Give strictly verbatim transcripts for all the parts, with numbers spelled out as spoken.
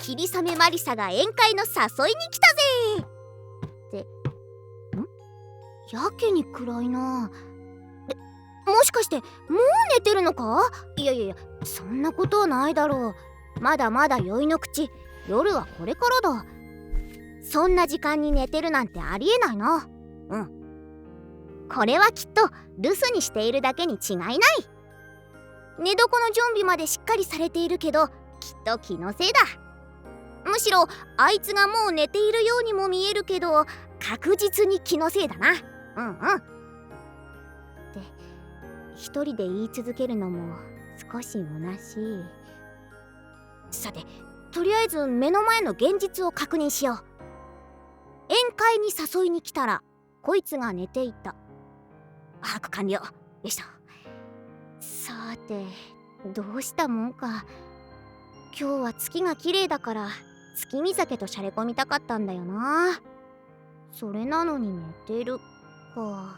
霧雨マリサが宴会の誘いに来たぜってんやけに暗いな。え、もしかしてもう寝てるのか？いやいやいや、そんなことはないだろう。まだまだ酔いの口、夜はこれからだ。そんな時間に寝てるなんてありえないな。うん、これはきっと留守にしているだけに違いない。寝床の準備までしっかりされているけど、きっと気のせいだ。むしろあいつがもう寝ているようにも見えるけど、確実に気のせいだな。うんうん。って一人で言い続けるのも少し虚しい。さて、とりあえず目の前の現実を確認しよう。宴会に誘いに来たらこいつが寝ていた。把握完了。よいしょ。さて、どうしたもんか。今日は月が綺麗だから月見酒としゃれ込みたかったんだよな。それなのに寝てるか。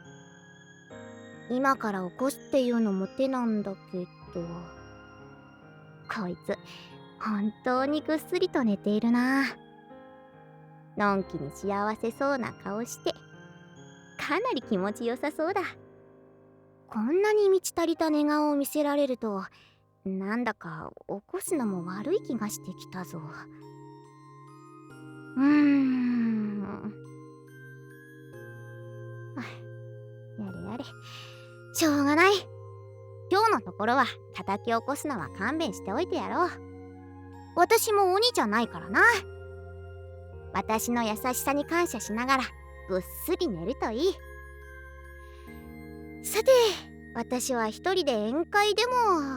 今から起こすっていうのも手なんだけど、こいつ本当にぐっすりと寝ているな。のんきに幸せそうな顔して、かなり気持ちよさそうだ。こんなに満ち足りた寝顔を見せられると、なんだか起こすのも悪い気がしてきたぞ。うーんやれやれ、しょうがない。今日のところは叩き起こすのは勘弁しておいてやろう。私も鬼じゃないからな。私の優しさに感謝しながらぐっすり寝るといい。さて、私は一人で宴会でも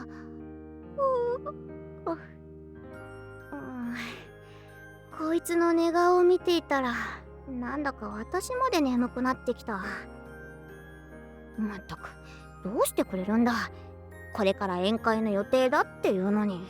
こいつの寝顔を見ていたら、なんだか私まで眠くなってきた。まったく、どうしてくれるんだ。これから宴会の予定だっていうのに。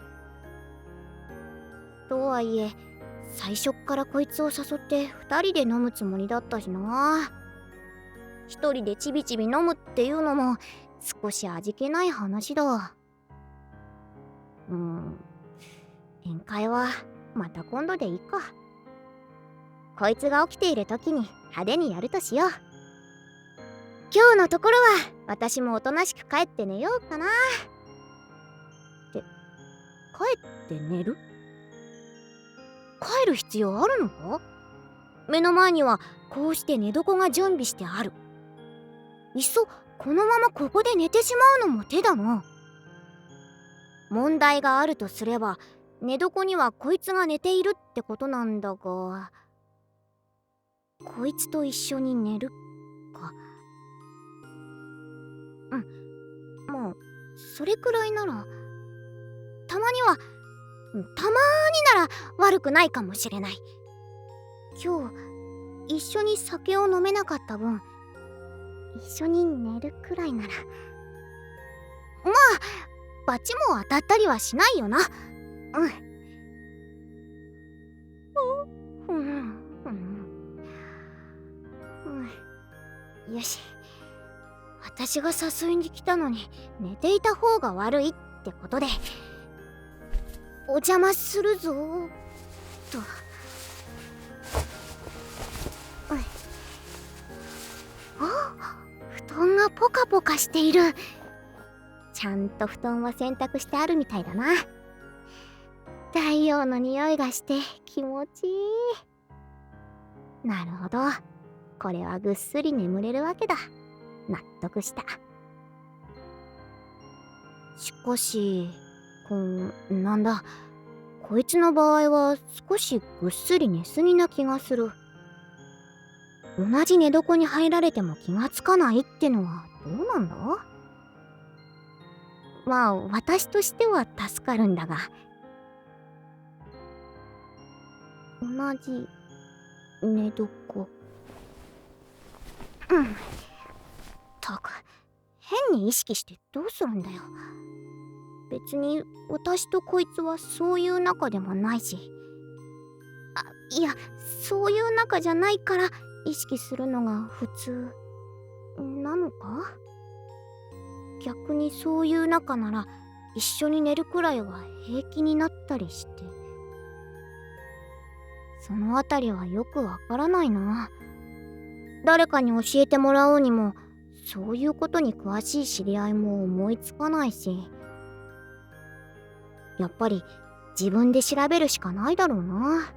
とはいえ、最初っからこいつを誘って二人で飲むつもりだったしな。一人でちびちび飲むっていうのも少し味気ない話だ。うん、宴会はまた今度でいいか。こいつが起きている時に派手にやるとしよう。今日のところは私もおとなしく帰って寝ようかな。って帰って寝る？帰る必要あるのか？目の前にはこうして寝床が準備してある。いっそこのままここで寝てしまうのも手だな。問題があるとすれば、寝床にはこいつが寝ているってことなんだが、こいつと一緒に寝るか。うん、まあそれくらいなら。たまにはたまーになら悪くないかもしれない。今日一緒に酒を飲めなかった分、一緒に寝るくらいなら。まあバチも当たったりはしないよな。うんうんうんうん。よし、私が誘いに来たのに寝ていた方が悪いってことでお邪魔するぞーと。あ、布団がポカポカしている。ちゃんと布団は洗濯してあるみたいだな。太陽の匂いがして気持ちいい。なるほど、これはぐっすり眠れるわけだ。納得した。しかし、こんなんだ、こいつの場合は少しぐっすり寝すぎな気がする。同じ寝床に入られても気がつかないってのはどうなんだ？まあ私としては助かるんだが。同じ寝床。うん。たく、変に意識してどうするんだよ。別に私とこいつはそういう仲でもないし。あ、いや、そういう仲じゃないから意識するのが普通なのか？逆にそういう仲なら一緒に寝るくらいは平気になったりして。 そのあたりはよくわからないな。誰かに教えてもらおうにも、そういうことに詳しい知り合いも思いつかないし、やっぱり自分で調べるしかないだろうな。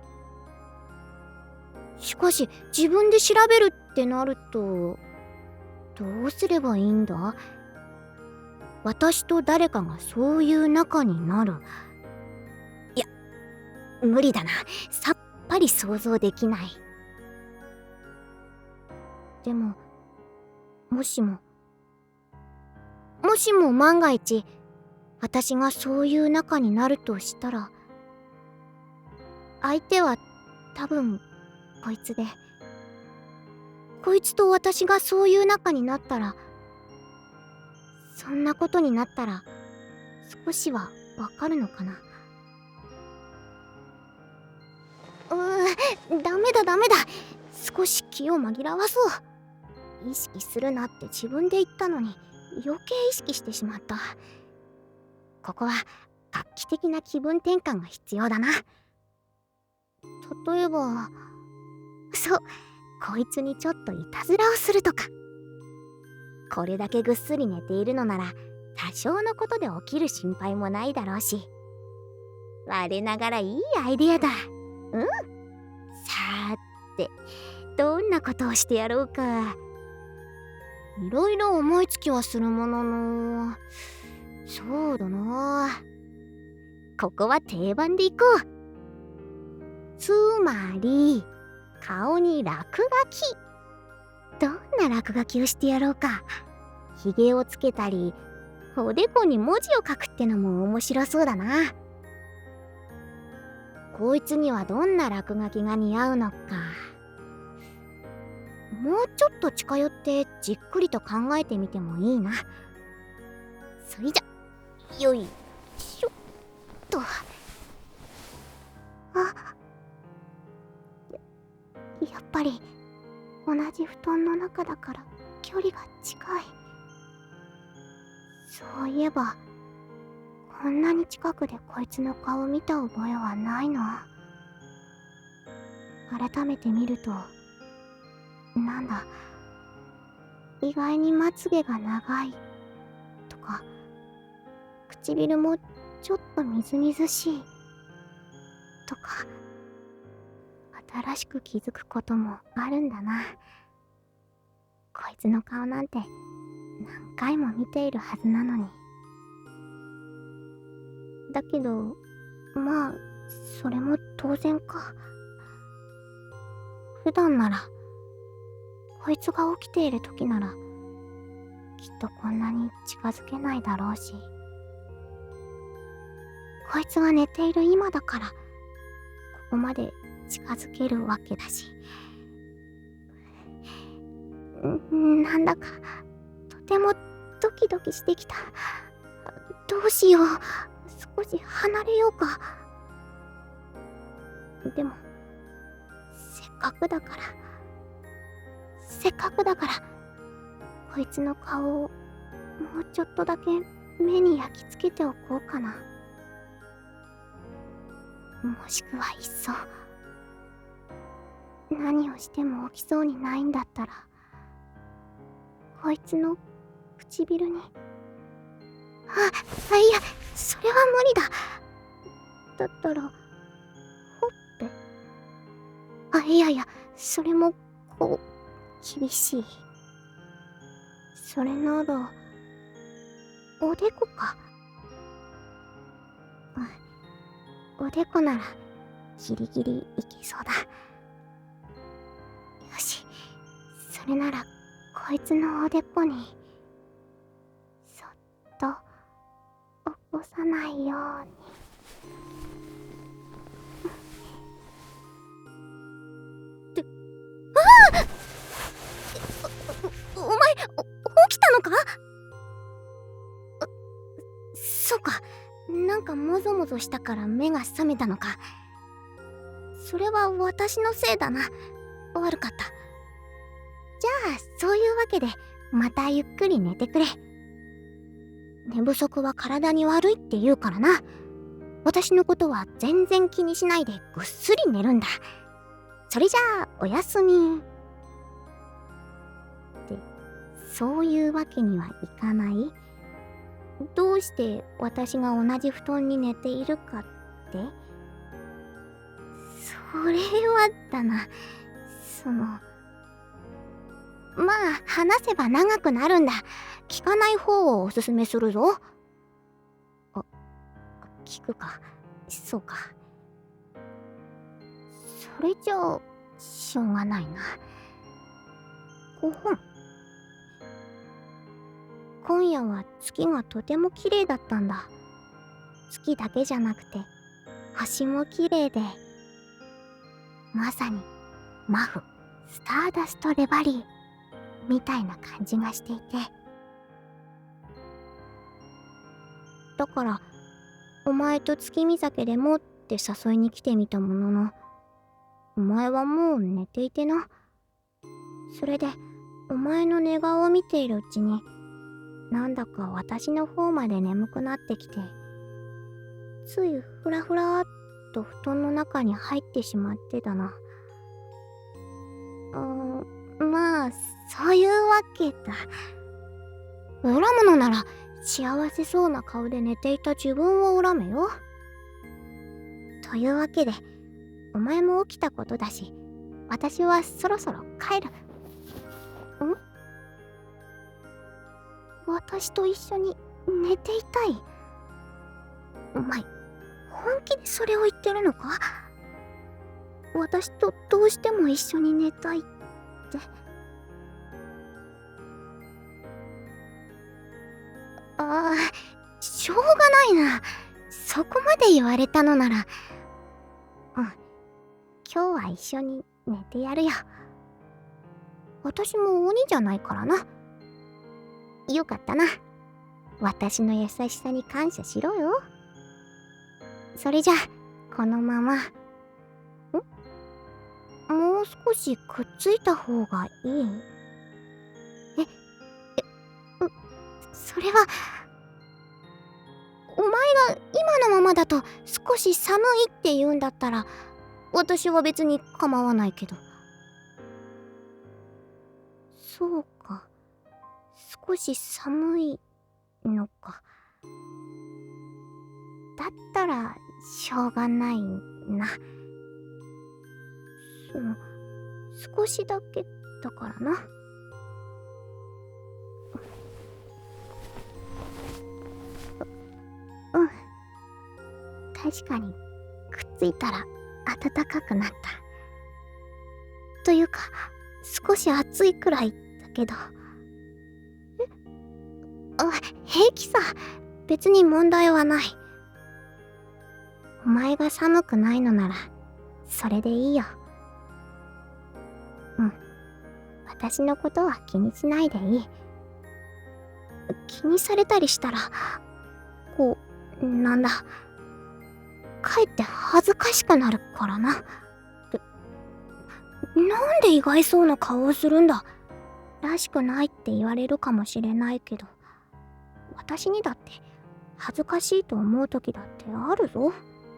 しかし自分で調べるってなると、どうすればいいんだ？私と誰かがそういう仲になる。いや、無理だな。さっぱり想像できない。でも、もしも、もしも万が一、私がそういう仲になるとしたら、相手は多分こいつで、こいつと私がそういう仲になったら、そんなことになったら少しはわかるのかな。うーん、ダメだダメだ。少し気を紛らわそう。意識するなって自分で言ったのに余計意識してしまった。ここは画期的な気分転換が必要だな。例えば、そう、こいつにちょっといたずらをするとか。これだけぐっすり寝ているのなら多少のことで起きる心配もないだろうし、我ながらいいアイデアだ。うん。さーて、どんなことをしてやろうか。いろいろ思いつきはするものの、そうだな、ここは定番でいこう。つまり顔に落書き。どんな落書きをしてやろうか。ひげをつけたり、おでこに文字を書くってのも面白そうだな。こいつにはどんな落書きが似合うのか。もうちょっと近寄ってじっくりと考えてみてもいいな。それじゃ、よいしょっと。あ、や、やっぱり同じ布団の中だから距離が近い。そういえば、こんなに近くでこいつの顔を見た覚えはないな。改めて見ると、なんだ、意外にまつげが長いとか、唇もちょっとみずみずしいとか、新しく気づくこともあるんだな。こいつの顔なんて何回も見ているはずなのに。だけど、まあそれも当然か。普段なら、こいつが起きている時ならきっとこんなに近づけないだろうし、こいつが寝ている今だからここまで近づけるわけだし、んなんだかとてもドキドキしてきた。どうしよう、少し離れようか。でもせっかくだからせっかくだからこいつの顔をもうちょっとだけ目に焼き付けておこうかな。もしくはいっそ、何をしても起きそうにないんだったら、こいつの唇に、あ、いや、それは無理だ。だったらほっぺ、あ、いやいや、それもこう厳しい。それならおでこか。おでこならギリギリいけそうだ。よし、それならこいつのおでこにそっと起こさないように。ってああ、お、お前お起きたのか。そうか、なんかもぞもぞしたから目が覚めたのか。それは私のせいだな。悪かった。じゃあそういうわけでまたゆっくり寝てくれ。寝不足は体に悪いって言うからな。私のことは全然気にしないでぐっすり寝るんだ。 それじゃあおやすみ。ってそういうわけにはいかない？どうして私が同じ布団に寝ているかって？それはだな、そのまあ話せば長くなるんだ。聞かない方をおすすめするぞ。あ、聞くか。そうか。それじゃあしょうがないな。ごほん。今夜は月がとても綺麗だったんだ。月だけじゃなくて星も綺麗で、まさにマフスターダストレバリーみたいな感じがしていて、だからお前と月見酒でもって誘いに来てみたものの、お前はもう寝ていてな。それでお前の寝顔を見ているうちに、なんだか私の方まで眠くなってきて、ついフラフラーっと布団の中に入ってしまってだな。うーん、まあそういうわけだ。恨むのなら幸せそうな顔で寝ていた自分を恨めよ。というわけで、お前も起きたことだし、私はそろそろ帰る。ん？私と一緒に寝ていたい？お前、本気でそれを言ってるのか？私とどうしても一緒に寝たいって。ああ、しょうがないな。そこまで言われたのなら、うん、今日は一緒に寝てやるよ。私も鬼じゃないからな。よかったな。私の優しさに感謝しろよ。それじゃこのまま。ん？もう少しくっついた方がいい？え、え、う、それは、お前が今のままだと少し寒いって言うんだったら、私は別に構わないけど。そうか、少し寒いのか。だったらしょうがないな。その少しだけだからな。う、うん。確かにくっついたら暖かくなった。というか少し暑いくらいだけど。え？あ、平気さ。別に問題はない。お前が寒くないのならそれでいいよ。うん。私のことは気にしないでいい。気にされたりしたら、こう、なんだ、かえって恥ずかしくなるからな。なんで意外そうな顔をするんだ。らしくないって言われるかもしれないけど、私にだって恥ずかしいと思う時だってあるぞ。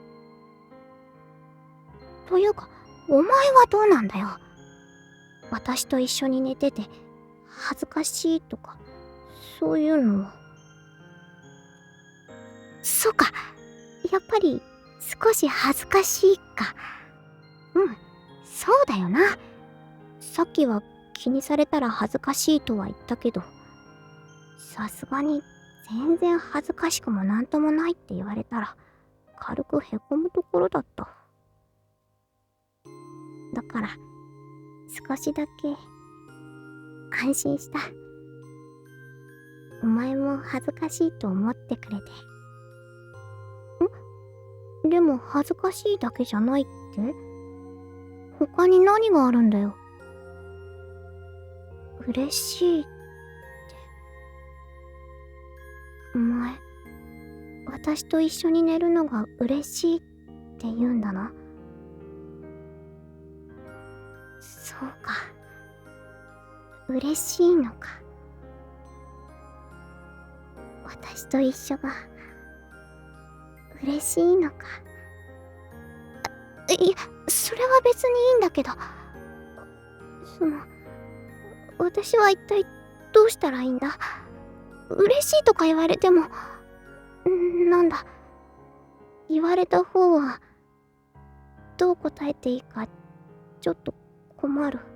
というか、お前はどうなんだよ。私と一緒に寝てて恥ずかしいとか、そういうのは。そうか、やっぱり少し恥ずかしいか。うん、そうだよな。さっきは気にされたら恥ずかしいとは言ったけど、さすがに全然恥ずかしくもなんともないって言われたら軽くへこむところだった。だから少しだけ安心した。お前も恥ずかしいと思ってくれて。ん？でも恥ずかしいだけじゃないって？他に何があるんだよ。嬉しいって。お前、私と一緒に寝るのが嬉しいって言うんだな。そうか。嬉しいのか。私と一緒が嬉しいのか。いや、 それは別にいいんだけど、その私は一体どうしたらいいんだ。嬉しいとか言われても、なんだ、言われた方はどう答えていいかちょっと困る。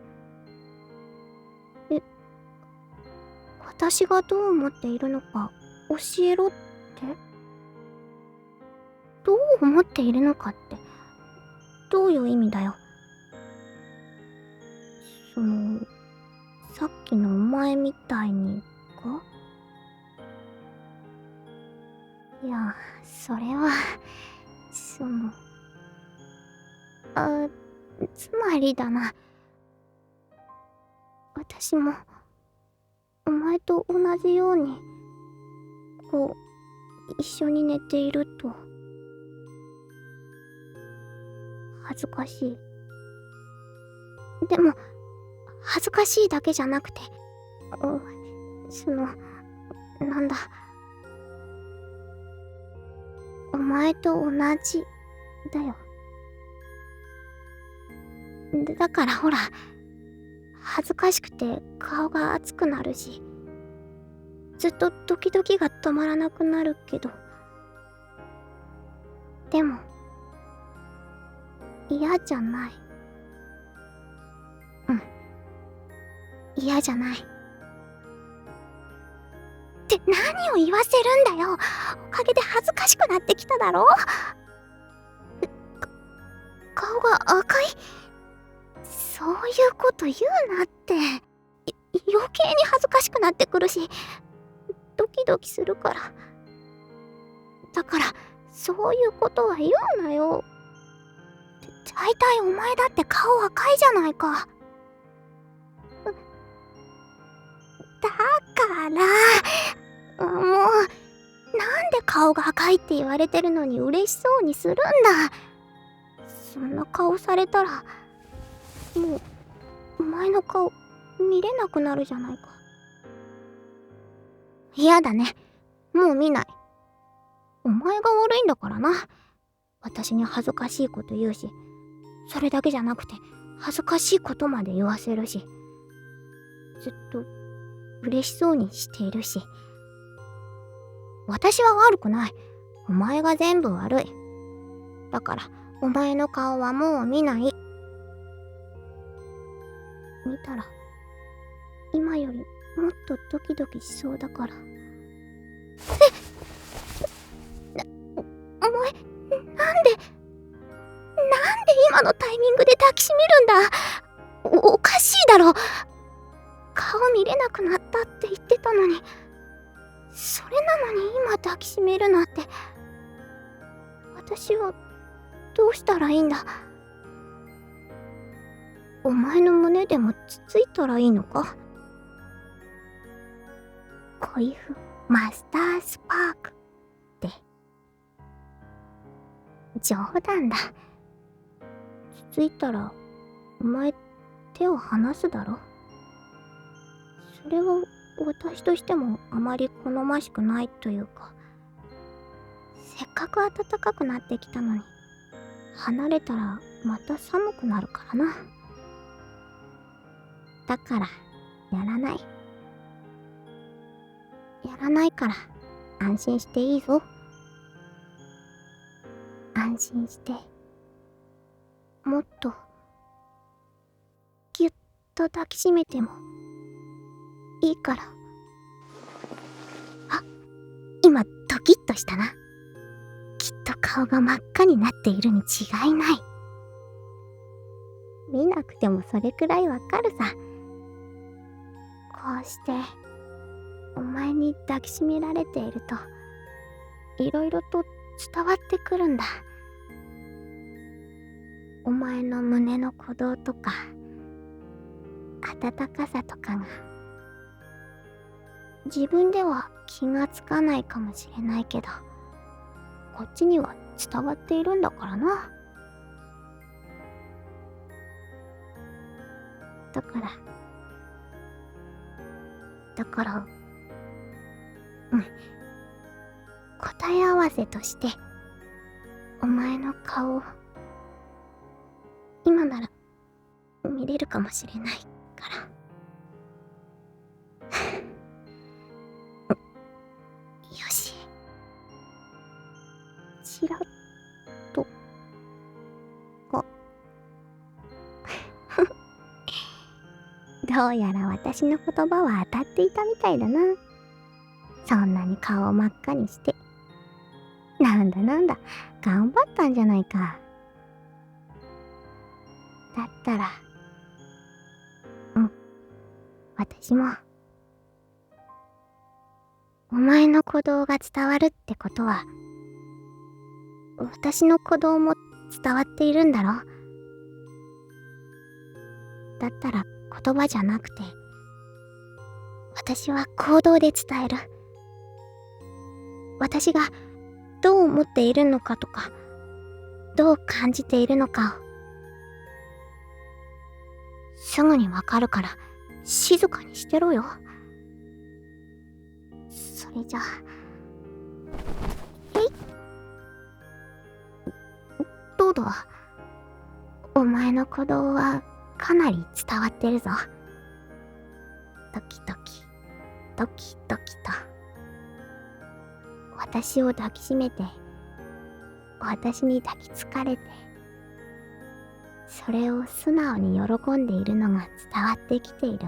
え、私がどう思っているのか教えろって？どう思っているのかってどういう意味だよ。その、さっきのお前みたいにか？いや、それは、その、あ、つまりだな。私も、お前と同じように、こう、一緒に寝ていると、恥ずかしい。でも、恥ずかしいだけじゃなくて、その、なんだ。お前と同じだよ。だからほら、恥ずかしくて顔が熱くなるし、ずっとドキドキが止まらなくなるけど、でも嫌じゃない。うん、嫌じゃない。って何を言わせるんだよ。おかげで恥ずかしくなってきただろ。顔が赤い？そういうこと言うなって。余計に恥ずかしくなってくるし、ドキドキするから。だからそういうことは言うなよ。大体お前だって顔赤いじゃないか。だからもう、なんで顔が赤いって言われてるのに嬉しそうにするんだ。そんな顔されたらもうお前の顔見れなくなるじゃないか。嫌だね、もう見ない。お前が悪いんだからな。私に恥ずかしいこと言うし、それだけじゃなくて恥ずかしいことまで言わせるし、ずっと嬉しそうにしているし。私は悪くない。お前が全部悪い。だからお前の顔はもう見ない。見たら今よりもっとドキドキしそうだから。えっ、な、お前、なんでなんで今のタイミングで抱きしめるんだ。お、おかしいだろ。顔見れなくなったって言ってたのに、それなのに今抱きしめるなんて。私はどうしたらいいんだ。お前の胸でもつついたらいいのか。恋フマスタースパークって冗談だ。つついたらお前手を離すだろ。それは私としてもあまり好ましくないというか、せっかく暖かくなってきたのに離れたらまた寒くなるからな。だからやらない。やらないから安心していいぞ。安心してもっとぎゅっと抱きしめてもいいから。あ、今ドキッとしたな。きっと顔が真っ赤になっているに違いない。見なくてもそれくらいわかるさ。こうしてお前に抱きしめられているといろいろと伝わってくるんだ。お前の胸の鼓動とか温かさとかが自分では気がつかないかもしれないけど、こっちには伝わっているんだからな。だからだからうん答え合わせとしてお前の顔今なら見れるかもしれないから。よし。ちらっと。あ。どうやら私の言葉は当たっていたみたいだな。そんなに顔を真っ赤にして。なんだなんだ、頑張ったんじゃないか。だったら、うん、私も。お前の鼓動が伝わるってことは、私の鼓動も伝わっているんだろ。だったら言葉じゃなくて、私は行動で伝える。私がどう思っているのかとか、どう感じているのかを。すぐにわかるから静かにしてろよ。それじゃあ、えい。どうだ。お前の鼓動はかなり伝わってるぞ。ドキドキ、ドキドキと。私を抱きしめて、私に抱きつかれて、それを素直に喜んでいるのが伝わってきている。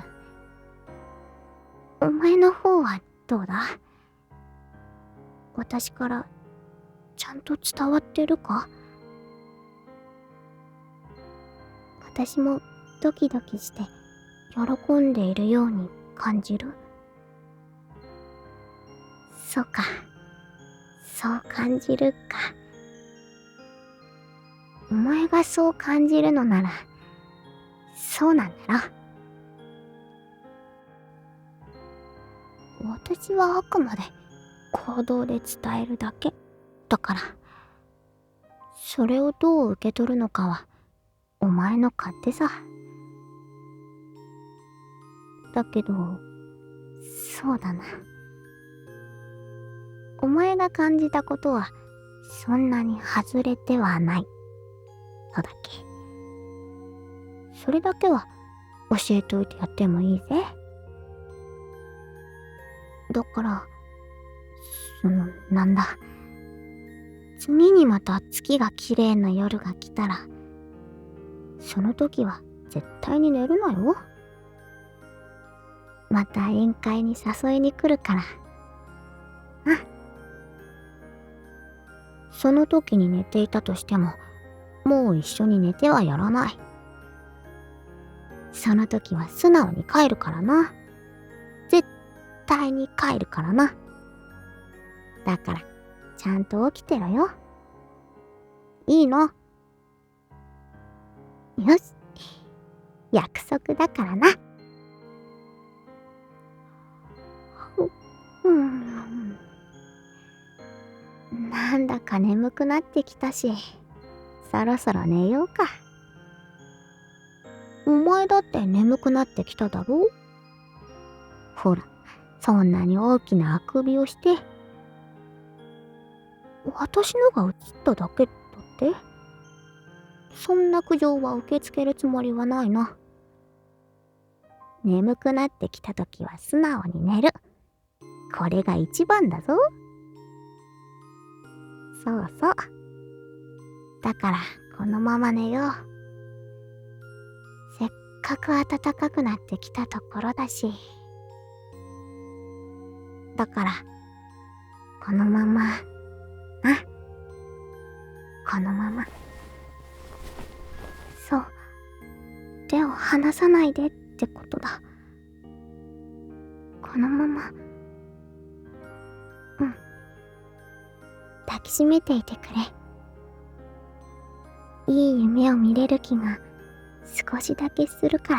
お前の方はどうだ？私からちゃんと伝わってるか？私もドキドキして喜んでいるように感じる？そうか、そう感じるか。お前がそう感じるのなら、そうなんだろ。私はあくまで行動で伝えるだけだから、それをどう受け取るのかはお前の勝手さ。だけど、そうだな。お前が感じたことはそんなに外れてはないのだけ。それだけは教えておいてやってもいいぜ。だから、その、なんだ。次にまた月が綺麗な夜が来たら、その時は絶対に寝るなよ。また宴会に誘いに来るから。あ。その時に寝ていたとしても、もう一緒に寝てはやらない。その時は素直に帰るからな。絶対に帰るからな。だから、ちゃんと起きてろよ。いいの？よし。約束だからな。うん。なんだか眠くなってきたし、そろそろ寝ようか。お前だって眠くなってきただろ？ほら、そんなに大きなあくびをして。私のが映っただけだって？そんな苦情は受け付けるつもりはないな。眠くなってきたときは素直に寝る。これが一番だぞ。そうそう。だからこのまま寝よう。せっかく暖かくなってきたところだし。だからこのまま、あ、このまま。そう。手を離さないでってことだ。このまま。うん。抱きしめていてくれ。いい夢を見れる気が少しだけするから。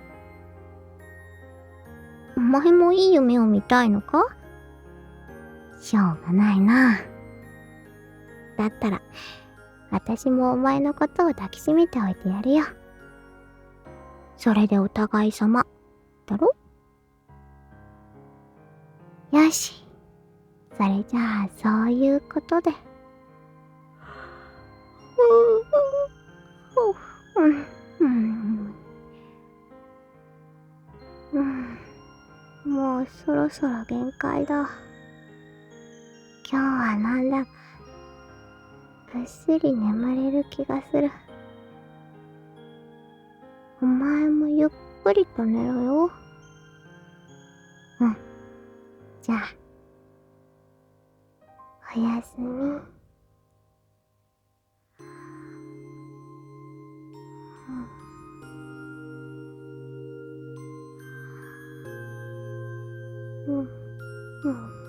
お前もいい夢を見たいのか？しょうがないな。だったら、私もお前のことを抱きしめておいてやるよ。それでお互い様、だろ？よし。それじゃあ、そういうことで。うん。 うん、もうそろそろ限界だ。今日はなんだ、ぐっすり眠れる気がする。お前もゆっくりと寝ろよ。うん。じゃあ、おやすみ。うん。うん。